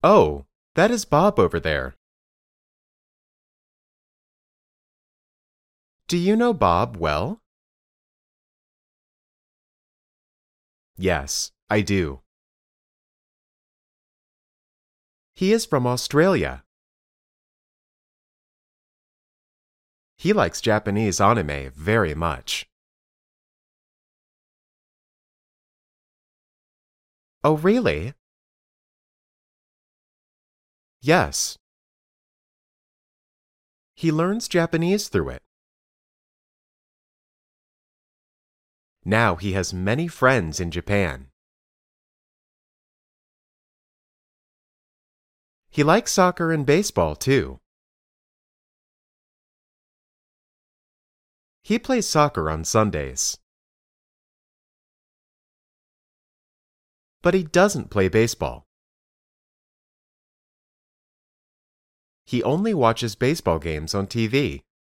Oh, that is Bob over there. Do you know Bob well? Yes, I do. He is from Australia. He likes Japanese anime very much. Oh, really? Yes. He learns Japanese through it. Now he has many friends in Japan. He likes soccer and baseball too. He plays soccer on Sundays. But he doesn't play baseball. He only watches baseball games on TV.